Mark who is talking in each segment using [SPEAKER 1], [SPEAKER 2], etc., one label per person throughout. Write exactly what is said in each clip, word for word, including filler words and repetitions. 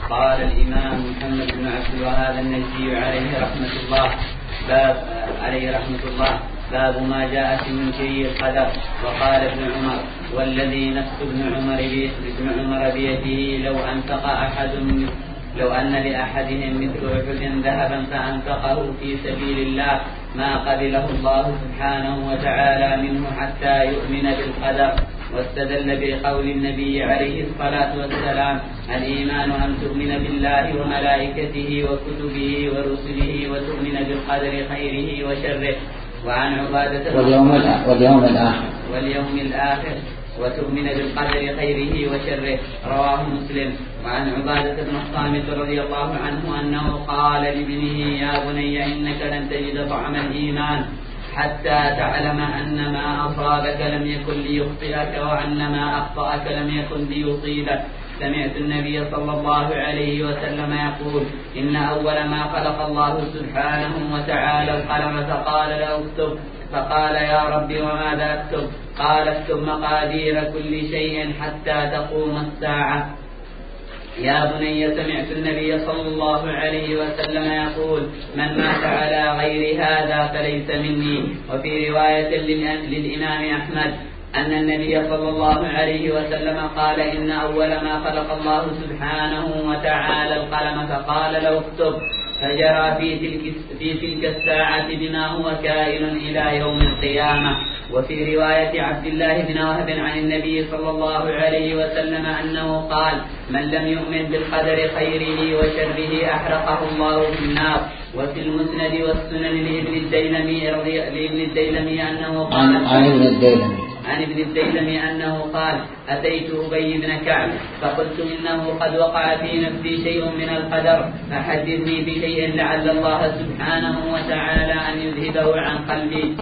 [SPEAKER 1] قال الإمام محمد بن عبد الوهاب النجدي عليه رحمة الله باب عليه رحمة الله باب ما جاء في منكري القدر. وقال ابن عمر والذي نفس ابن عمر ابن عمر بيده لو أنفق أحد لو أن لأحدهم مثل أحد ذهبا فأنفقه في سبيل الله ما قبله الله سبحانه وتعالى منه حتى يؤمن بالقدر. واستدل بقول النبي عليه الصلاة والسلام الإيمان أن تؤمن بالله وملائكته وكتبه ورسله وتؤمن بالقدر خيره وشره. وعن عبادة
[SPEAKER 2] واليوم الآخر واليوم الآخر
[SPEAKER 1] واليوم الآخر وتؤمن بالقدر خيره وشره. رواه مسلم. وعن عبادة بن الصامت رضي الله عنه أنه قال لابنه يا بني إنك لن تجد طعم الإيمان حتى تعلم أن ما أصابك لم يكن ليخطئك وأن ما أخطأك لم يكن ليصيبك. سمعت النبي صلى الله عليه وسلم يقول إن أول ما خلق الله سبحانه وتعالى القلم فقال له اكتب فقال يا رب وماذا أكتب؟ قال اكتب مقادير كل شيء حتى تقوم الساعة. يا بني سمعت النبي صلى الله عليه وسلم يقول من مات على غير هذا فليس مني. وفي رواية للإمام أحمد أن النبي صلى الله عليه وسلم قال إن أول ما خلق الله سبحانه وتعالى القلم فقال له اكتب فجرى في تلك, في تلك الساعة بما هو كائن إلى يوم القيامة. وفي رواية عبد الله بن وهب عن النبي صلى الله عليه وسلم أنه قال من لم يؤمن بالقدر خيره وشره أحرقه الله في النار. وفي المسند والسنن لابن الديلمي رضي لابن الديلمي أنه قال
[SPEAKER 2] عن ابن الديلمي
[SPEAKER 1] عن ابن الديلمي أنه قال أتيت أبي بن كعب فقلت إنه قد وقع في نفسي شيء من القدر فحدثني بشيء لعل الله سبحانه وتعالى أن يذهبه عن قلبي.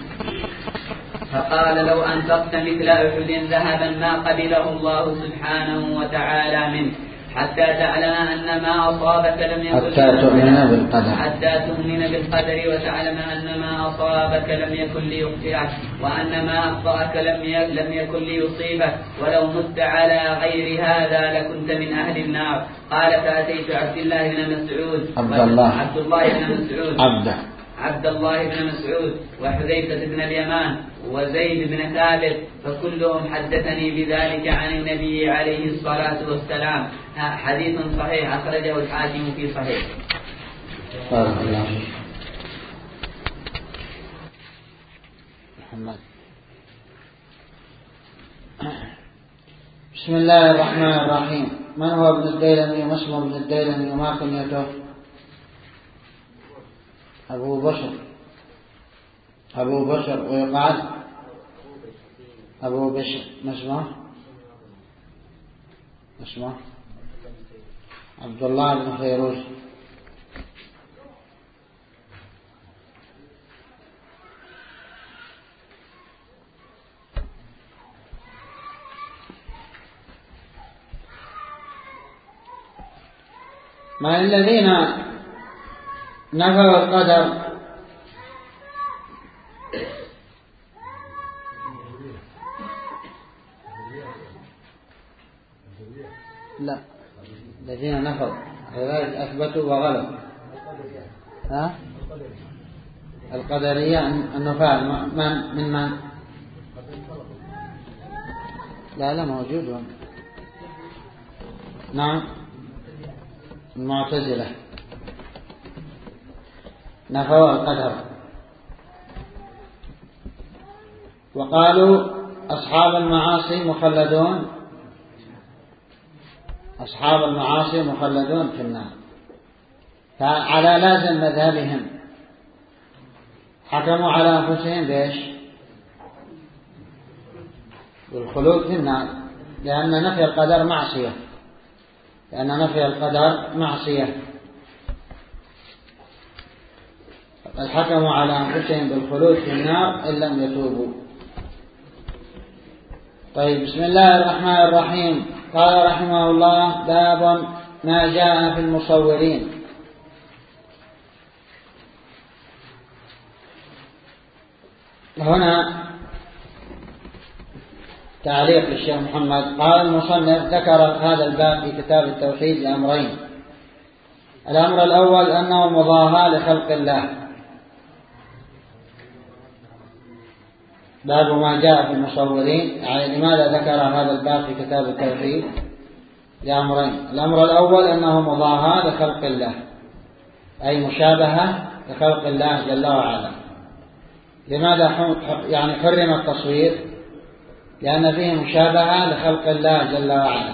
[SPEAKER 1] فقال لو أنفقت مثل أحد ذهبا ما قبله الله سبحانه وتعالى منه حتى تعلم أن ما أصابك لم يكن
[SPEAKER 2] حتى تؤمن بالقدر
[SPEAKER 1] حتى تؤمن بالقدر وتعلم أن ما أصابك لم يكن ليخطئك وأن ما أخطأك لم لم يكن ليصيبك ولو مت على غير هذا لكنت من أهل النار. قال فأتيت عبد الله بن مسعود
[SPEAKER 2] عبد الله
[SPEAKER 1] عبد الله بن مسعود
[SPEAKER 2] عبد
[SPEAKER 1] عبد الله بن مسعود وحذيفة بن اليمان وزيد بن ثابت فكلهم حدثني بذلك عن النبي عليه الصلاة والسلام. حديث صحيح أخرجه الحاكم في صحيح.
[SPEAKER 2] بارك الله فيك. محمد. بسم الله الرحمن الرحيم. من هو ابن الديلمي واسمه ابن الديلمي وما كنيته؟ أبو بشر أبو بشر ويقال أبو بشر. ما اسمه؟ اسمه عبد الله بن فيروز. ما الذين نفوا القدر لا الذين نفوا كذلك أثبتوا وغلبوا. ها القدرية النفاة من من من لا لا موجود. نعم المعتزلة نفوا القدر وقالوا أصحاب المعاصي مخلدون أصحاب المعاصي مخلدون في النار. فعلى لازم مذهبهم حكموا على أنفسهم بإيش؟ بالخلود في النار لأن نفي القدر معصية لأن نفي القدر معصية فقد حكموا على أنفسهم بالخلود في النار إن لم يتوبوا. طيب بسم الله الرحمن الرحيم. قال رحمه الله باب ما جاء في المصورين. هنا تعليق للشيخ محمد. قال المصنف ذكر هذا الباب في كتاب التوحيد لأمرين الأمر الأول أنه مضاهاة لخلق الله، باب ما جاء في المصورين. يعني لماذا ذكر هذا الباب في كتاب التوحيد؟ لأمرين: الأمر الأول أنه مضاهاة لخلق الله، أي مشابهة لخلق الله جل وعلا. لماذا يعني حرم التصوير؟ لأن فيه مشابهة لخلق الله جل وعلا.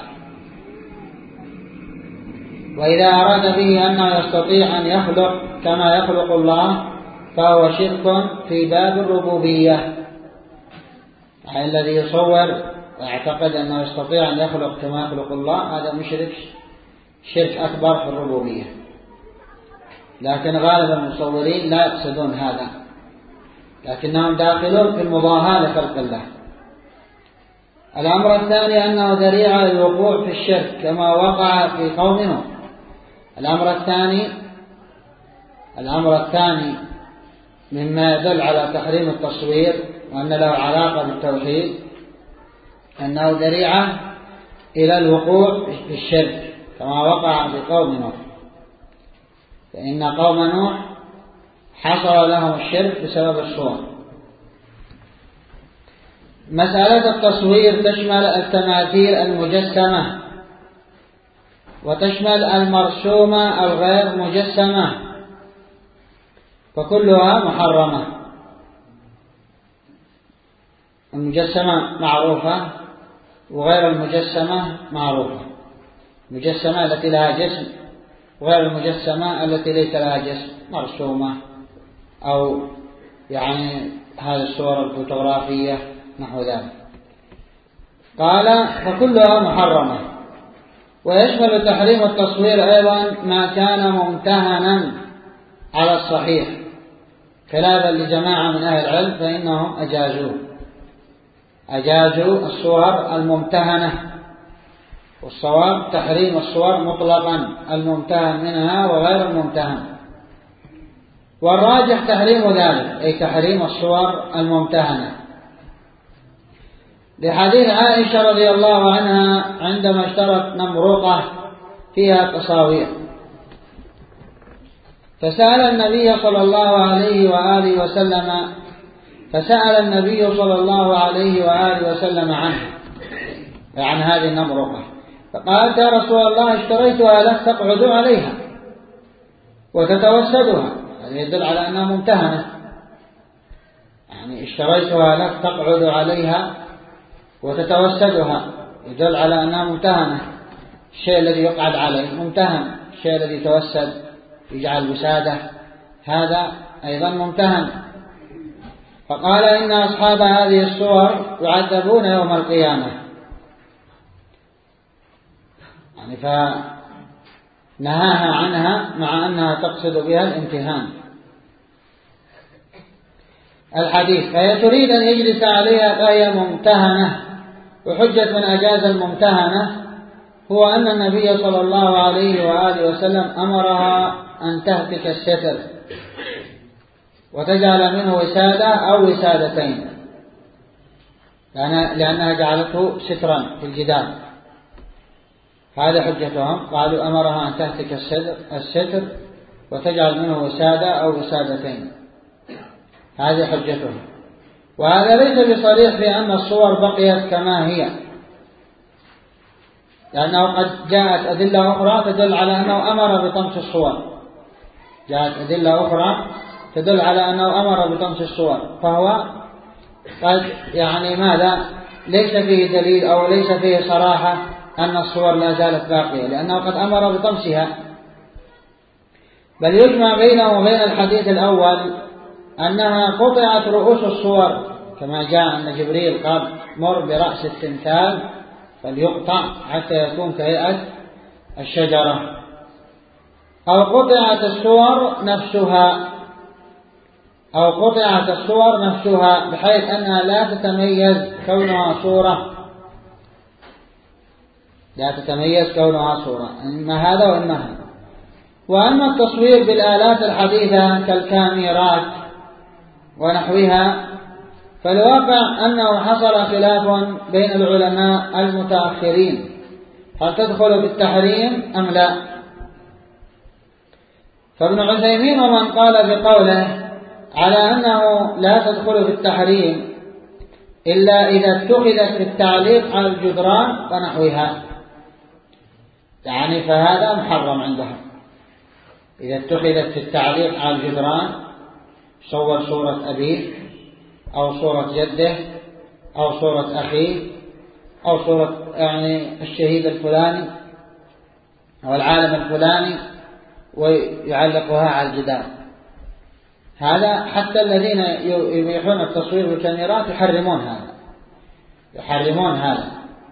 [SPEAKER 2] وإذا أراد به أنه يستطيع أن يخلق كما يخلق الله فهو شرك في باب الربوبية. يعني الذي يصور ويعتقد أنه يستطيع أن يخلق كما يخلق الله هذا مشرك شرك أكبر في الربوبية. لكن غالب المصورين لا يقصدون هذا، لكنهم داخلون في المضاهاة لخلق الله. الأمر الثاني أنه ذريعة للوقوع في الشرك كما وقع في قوم نوح. الأمر الثاني الأمر الثاني مما يدل على تحريم التصوير وأن له علاقة بالتوحيد أنه ذريعة إلى الوقوع في الشرك كما وقع في قوم نوح. فإن قوم نوح حصل لهم الشرك بسبب الصور. مسألة التصوير تشمل التماثيل المجسمة وتشمل المرسومة الغير مجسمة، فكلها محرمة. المجسمة معروفة وغير المجسمة معروفة. المجسمة التي لها جسم وغير المجسمة التي ليس لها جسم، مرسومة أو يعني هذه الصور الفوتوغرافية نحو ذلك. قال فكلها محرمة. ويشمل تحريم التصوير أيضا ما كان ممتهنا على الصحيح، خلافا لجماعة من أهل العلم فإنهم أجازوه أجازوا الصور الممتهنة. والصواب تحريم الصور مطلقا، الممتهن منها وغير الممتهن. والراجح تحريم ذلك، أي تحريم الصور الممتهنة، لحديث عائشة رضي الله عنها عندما اشترت نمرقة فيها تصاوير فسأل النبي صلى الله عليه وآله وسلم فسأل النبي صلى الله عليه وآله وسلم عنه عن هذه النمرقة، فقالت يا رسول الله اشتريتها لك تقعد عليها وتتوسدها. هذا يدل على أنها ممتهنة، يعني اشتريتها لك تقعد عليها وتتوسدها يدل على أنها ممتهنة. الشيء الذي يقعد عليه ممتهن، الشيء الذي يتوسد يجعل وسادة هذا أيضا ممتهن. فقال إن أصحاب هذه الصور يعذبون يوم القيامة، يعني فنهاها عنها مع أنها تقصد بها الامتهان. الحديث فهي تريد أن يجلس عليها فهي ممتهنة. وحجة من أجاز الممتهنة هو أن النبي صلى الله عليه وآله وسلم أمرها أن تهتك الستر وتجعل منه وسادة أو وسادتين، لأنها جعلته سترا في الجدار. هذا حجتهم، قالوا أمرها أن تهتك الستر وتجعل منه وسادة أو وسادتين، هذه حجتهم. وهذا ليس بصريح في أن الصور بقيت كما هي، لأنه قد جاءت أدلة أخرى تدل على أنه أمر بطمس الصور، جاءت أدلة أخرى تدل على أنه أمر بطمس الصور، فهو قد يعني ماذا ليس فيه دليل أو ليس فيه صراحة أن الصور لا زالت باقية، لأنه قد أمر بطمسها. بل يجمع بينه وبين الحديث الأول أنها قطعت رؤوس الصور، كما جاء أن جبريل قال مر برأس التمثال فليقطع حتى يكون كهيئة الشجرة، أو قطعت الصور نفسها أو قطعت الصور نفسها بحيث أنها لا تتميز كونها صورة لا تتميز كونها صورة إما هذا وإما هذا. وأما التصوير بالآلات الحديثة كالكاميرات ونحوها فالواقع أنه حصل خلاف بين العلماء المتأخرين هل تدخل بالتحريم أم لا. فابن عثيمين ومن قال بقوله على أنه لا تدخل في التحريم إلا إذا اتخذت في التعليق على الجدران ونحوها، يعني فهذا محرم عندهم. إذا اتخذت في التعليق على الجدران، صور صورة أبيه أو صورة جده أو صورة أخيه أو صورة يعني الشهيد الفلاني أو العالم الفلاني ويعلقها على الجدار، هذا حتى الذين يبيحون التصوير بالكاميرات يحرمون هذا يحرمون هذا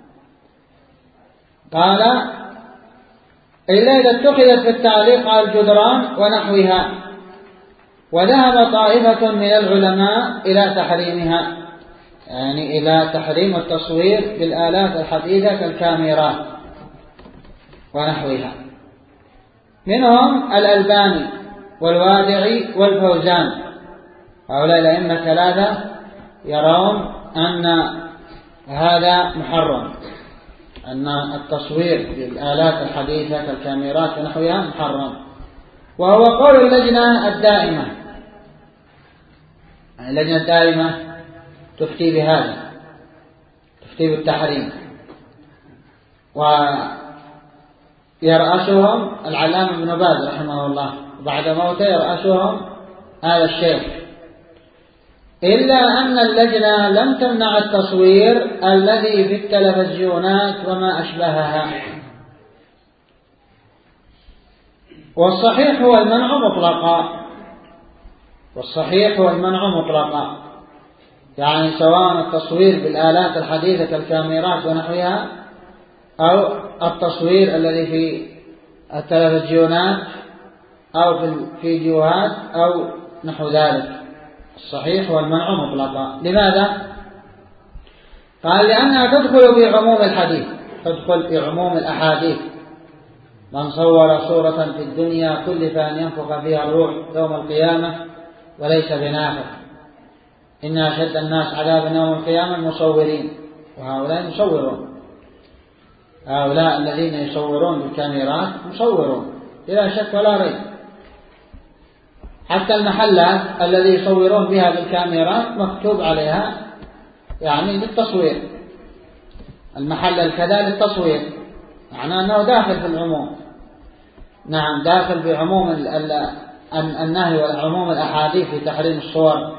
[SPEAKER 2] قال إلا إذا اتخذت في التعليق على الجدران ونحوها. وذهب طائفة من العلماء إلى تحريمها، يعني إلى تحريم التصوير بالآلات الحديثة كالكاميرات ونحوها، منهم الألباني والوادعي والفوزان. هؤلاء الأئمة ثلاثة يرون أن هذا محرم، أن التصوير بالآلات الحديثة كالكاميرات ونحوها محرم، وهو قول اللجنة الدائمة. اللجنة الدائمة تفتي بهذا، تفتي بالتحريم، ويرأسهم العلامة ابن باز رحمه الله، وبعد موته يرأسهم هذا الشيخ، إلا أن اللجنة لم تمنع التصوير الذي في التلفزيونات وما أشبهها. والصحيح هو المنع مطلقا، والصحيح هو المنع مطلقا، يعني سواء التصوير بالآلات الحديثة كالكاميرات ونحوها أو التصوير الذي في التلفزيونات أو في الفيديوهات أو نحو ذلك، الصحيح هو المنع مطلقا. لماذا؟ قال لأنها تدخل في عموم الحديث، تدخل في عموم الأحاديث. من صور صورة في الدنيا كلف أن ينفخ فيها الروح يوم القيامة وليس بنافخ، إن أشد الناس عذابا يوم القيامة المصورين، وهؤلاء مصورون، هؤلاء الذين يصورون بالكاميرات مصورون بلا شك ولا ريب. حتى المحلات الذي يصورون بها بالكاميرات مكتوب عليها يعني للتصوير، المحل الكذا للتصوير، معناه أنه داخل في العموم. نعم، داخل في عموم النهي والعموم الأحاديث في تحريم الصور.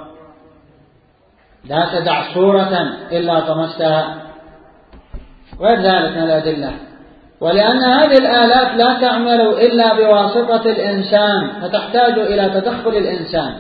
[SPEAKER 2] لا تدع صورة إلا طمستها، وغير ذلك من الأدلة. ولأن هذه الآلات لا تعمل إلا بواسطة الإنسان، فتحتاج إلى تدخل الإنسان،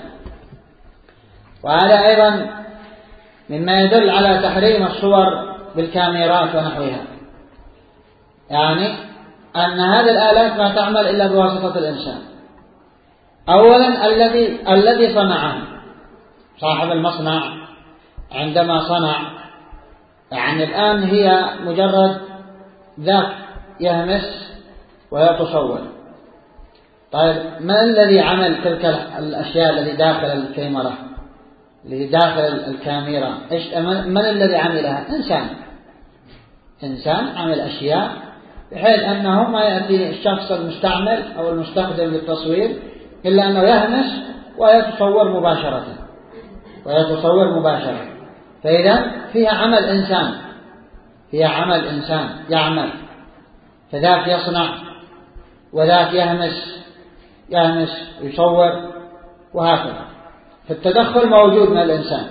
[SPEAKER 2] وهذا أيضا مما يدل على تحريم الصور بالكاميرات ونحوها، يعني أن هذه الآلات لا تعمل إلا بواسطة الإنسان. أولا الذي الذي صنعها، صاحب المصنع عندما صنع، يعني الآن هي مجرد ذاك يهمس ويتصور. طيب ما الذي عمل تلك الأشياء التي داخل الكاميرا، اللي داخل الكاميرا؟ إيش من الذي عملها؟ إنسان إنسان عمل أشياء بحيث أنه ما يأتي الشخص المستعمل أو المستخدم للتصوير إلا أنه يهمس ويتصور مباشرة ويتصور مباشرة. فإذا فيها عمل إنسان، فيها عمل إنسان يعمل، فذاك يصنع وذاك يهمس يهمس يصور وهكذا. فالتدخل موجود من الإنسان.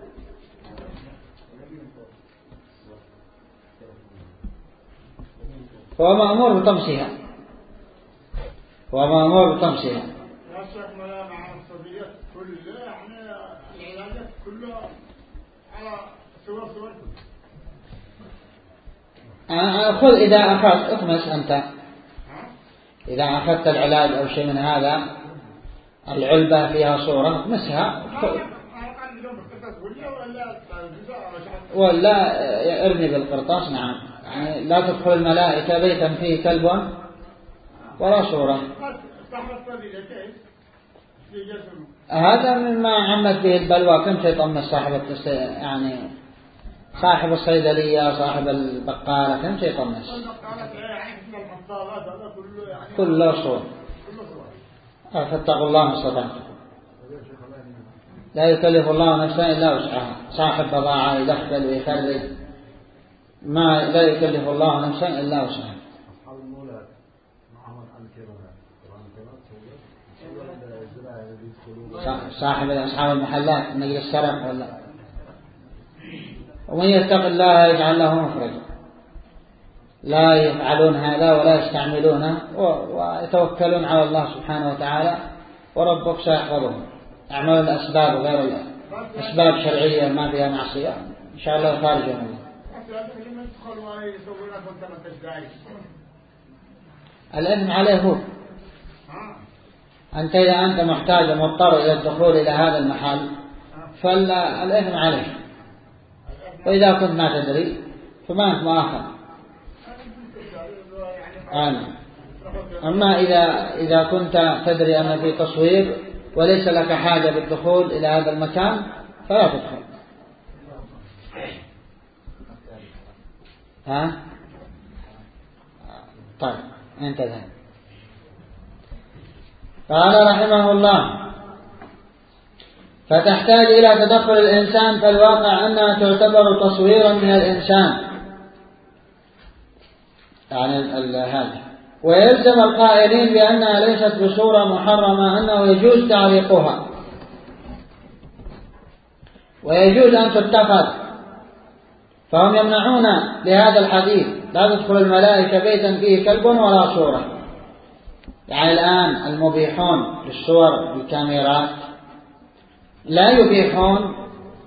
[SPEAKER 2] هو مأمور بطمسها، هو مأمور بطمسها.
[SPEAKER 3] يا شيخ مع الصبيات كلها، يعني العلاجات كلها على صور صور.
[SPEAKER 2] خذ إذا أخذت اطمس أنت، إذا أخذت العلاج أو شيء من هذا، العلبة فيها صورة اطمسها ولا ارمي بالقرطاس. نعم، يعني لا تدخل الملائكة بيتا فيه كلب ولا صورة. هذا مما عمت به البلوى. كم شيء طمس صاحب يعني صاحب الصيدلية صاحب البقالة، كم شيء طمس، كله صور. فاتقوا الله ما استطعتم. لا يكلف الله نفسا إلا وسعها. صاحب بضاعة يدخل ويخرج ما لا يكلف الله نفسا إلا وسعها. صاحب أصحاب المحلات من السرق ولا. ومن يتق الله يجعل له مخرجا. لا يفعلون هذا ولا يستعملونه ويتوكلون على الله سبحانه وتعالى وربك سيحفظهم. اعملوا الأسباب غير الأسباب شرعية ما فيها معصية إن شاء الله خارجهم الله. الإثم عليه هو. أنت إذا أنت محتاج ومضطر إلى الدخول إلى هذا المحل فالإثم عليه، وإذا كنت ما تدري فما أنت مؤاخذ. آه. أما إذا إذا كنت تدري أن في تصوير وليس لك حاجة بالدخول إلى هذا المكان فلا تدخل. ها؟ طيب انتهى. قال رحمه الله: فتحتاج إلى تدخل الإنسان، فالواقع أنها تعتبر تصويرا من الإنسان يعني هذا. ويلزم القائلين بأنها ليست بصورة محرمة أنه يجوز تعليقها ويجوز أن تتخذ، فهم يمنعون لهذا الحديث: لا تدخل الملائكة بيتا فيه كلب ولا صورة. يعني الآن المبيحون للصور بالكاميرات لا يبيحون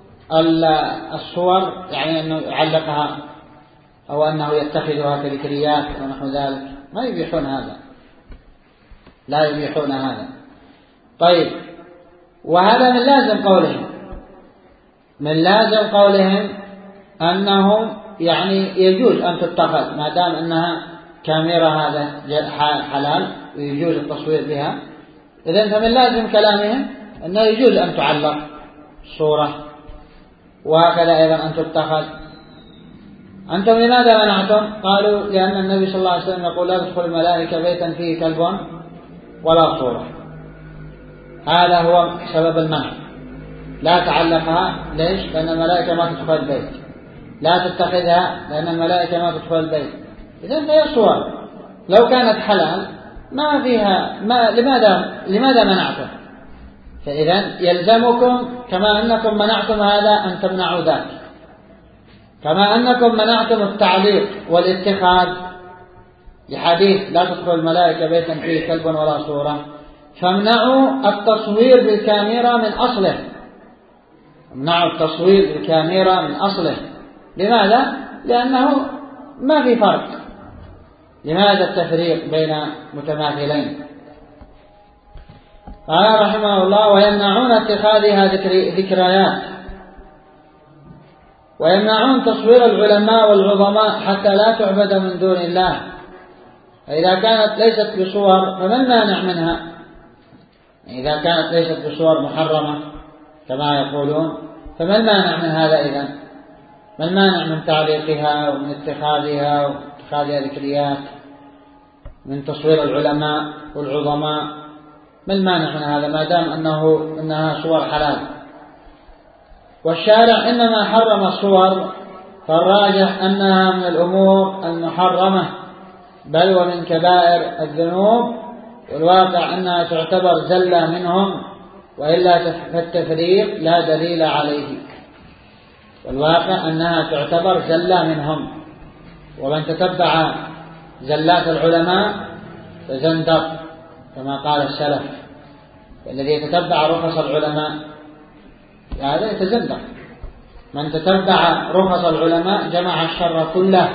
[SPEAKER 2] الصور، يعني أنه يعلقها أو أنه يتخذها كذكريات ونحو ذلك، ما يبيحون هذا، لا يبيحون هذا. طيب، وهذا من لازم قولهم من لازم قولهم أنه يعني يجوز أن تتخذ ما دام أنها كاميرا، هذا حلال ويجوز التصوير بها. إذن فمن لازم كلامهم أنه يجوز أن تعلق صورة، وهكذا أيضا أن تتخذ. أنتم لماذا منعتم؟ قالوا: لأن النبي صلى الله عليه وسلم يقول: لا تدخل الملائكة بيتا فيه كلب ولا صورة. هذا هو سبب المنع. لا تعلقها. ليش؟ لأن الملائكة ما تدخل البيت. لا تتخذها لأن الملائكة ما تدخل البيت. إذن هي صور لو كانت حلال ما فيها ما لماذا لماذا منعتم؟ فإذن يلزمكم كما أنكم منعتم هذا أن تمنعوا ذاك، كما أنكم منعتم التعليق والاتخاذ لحديث لا تدخل الملائكة بيتا فيه كلب ولا صورة، فامنعوا التصوير بالكاميرا من أصله. امنعوا التصوير بالكاميرا من أصله. لماذا؟ لأنه ما في فرق. لماذا التفريق بين متماثلين؟ قال رحمه الله: ويمنعون اتخاذها ذكريات، ويمنعون تصوير العلماء والعظماء حتى لا تعبد من دون الله. فإذا كانت ليست بصور فما المانع منها؟ إذا كانت ليست بصور محرمة كما يقولون فما المانع من هذا إذن؟ ما المانع من تعليقها ومن اتخاذها واتخاذها ذكريات، من تصوير العلماء والعظماء؟ ما المانع من هذا ما دام أنه إنها صور حلال؟ والشارع إنما حرم الصور، فالراجح أنها من الأمور المحرمة بل ومن كبائر الذنوب، والواقع أنها تعتبر زلة منهم، وإلا فالتفريق لا دليل عليه. والواقع أنها تعتبر زلة منهم، ومن تتبع زلات العلماء فزندق كما قال السلف. الذي يتتبع رخص العلماء هذا يتزندق. من تتبع رخص العلماء جمع الشر كله.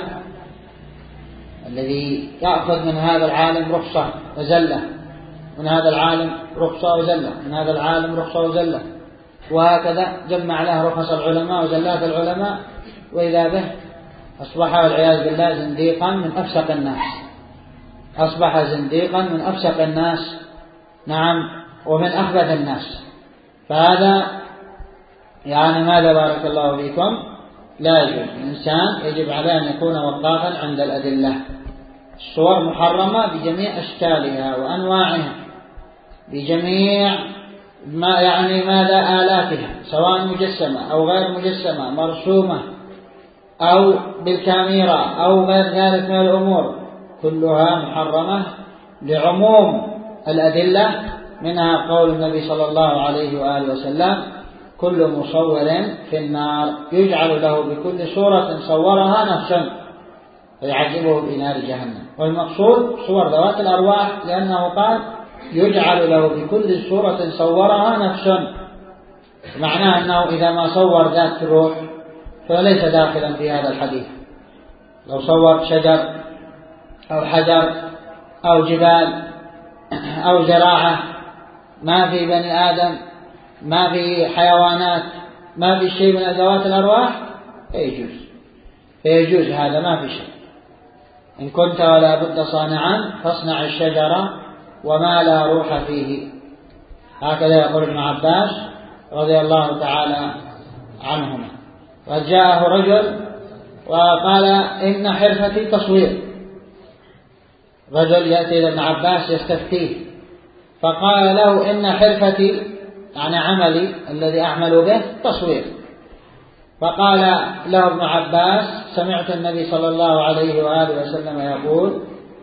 [SPEAKER 2] الذي يأخذ من هذا العالم رخصة وزلة، من هذا العالم رخصة وزلة، من هذا العالم رخصة وزلة، وهكذا جمع له رخص العلماء وزلات العلماء، وإذا به أصبح والعياذ بالله زنديقا من أفسق الناس. أصبح زنديقا من أفسق الناس، نعم، ومن أخبث الناس. فهذا يعني ماذا بارك الله فيكم لا يجوز. الإنسان يجب عليه أن يكون وقافا عند الأدلة. الصور محرمة بجميع أشكالها وأنواعها، بجميع ما يعني ماذا آلاتها، سواء مجسمة أو غير مجسمة، مرسومة أو بالكاميرا أو غير ذلك من الأمور، كلها محرمة لعموم الأدلة، منها قول النبي صلى الله عليه وآله وسلم: كل مصور في النار يجعل له بكل صورة صورها نفسا فيعذبه بنار جهنم. والمقصود صور ذوات الأرواح، لأنه قال: يجعل له بكل صورة صورها نفسا، معناه أنه إذا ما صور ذات الروح فليس داخلا في هذا الحديث. لو صور شجر أو حجر أو جبال أو زراعة، ما في بني آدم، ما في حيوانات، ما في شيء من ذوات الأرواح، فيجوز فيجوز هذا، ما في شيء. إن كنت ولا بد صانعا فاصنع الشجرة وما لا روح فيه، هكذا يقول ابن عباس رضي الله تعالى عنهما. وجاءه رجل وقال: إن حرفتي تصوير. رجل يأتي إلى ابن عباس يستفتيه، فقال له: إن حرفتي يعني عملي الذي أعمل به تصوير. فقال له ابن عباس: سمعت النبي صلى الله عليه وآله وسلم يقول: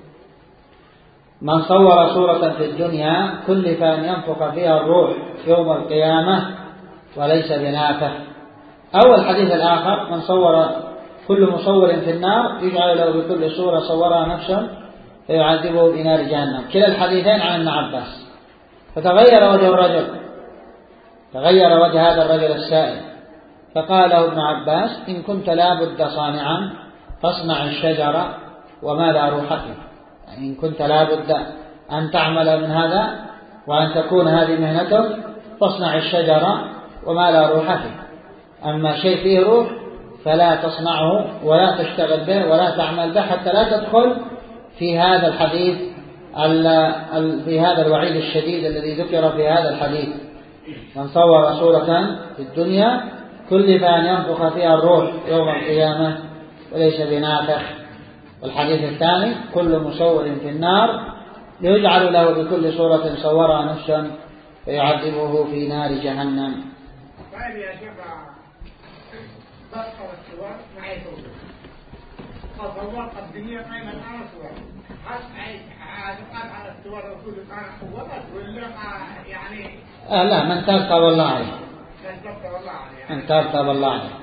[SPEAKER 2] من صور صورة في الدنيا كلف أن ينفخ فيها الروح يوم القيامة وليس بنافخ. أو الحديث الآخر: من صور كل مصور في النار يجعل له بكل صورة صورها نفسا فيعذبه بنار جهنم. كلا الحديثين عن ابن عباس. فتغير وجه الرجل، تغير وجه هذا الرجل السائل، فقال له ابن عباس: إن كنت لا بد صانعا فاصنع الشجرة وما لا روح فيه. يعني إن كنت لا بد أن تعمل من هذا وأن تكون هذه مهنتك فاصنع الشجرة وما لا روح فيه. أما شيء فيه روح فلا تصنعه ولا تشتغل به ولا تعمل به، حتى لا تدخل في هذا الحديث، في هذا الوعيد الشديد الذي ذكر في هذا الحديث: من صور صورة في الدنيا كلف أن ينفخ فيها الروح يوم القيامة وليس بنافخ. والحديث الثاني: كل مصور في النار يجعل له بكل صورة صورها نفسا فيعذبه في نار جهنم.
[SPEAKER 3] طيب يا شيخ، بصر الصور معي صور، فصور الدنيا قيمة على صور، هل عادقات على الصور رسول كان صورت ولا يعني؟
[SPEAKER 2] آه لا، من تاب تاب الله عليه،
[SPEAKER 3] من تاب تاب الله عليه،
[SPEAKER 2] من تاب تاب الله عليه.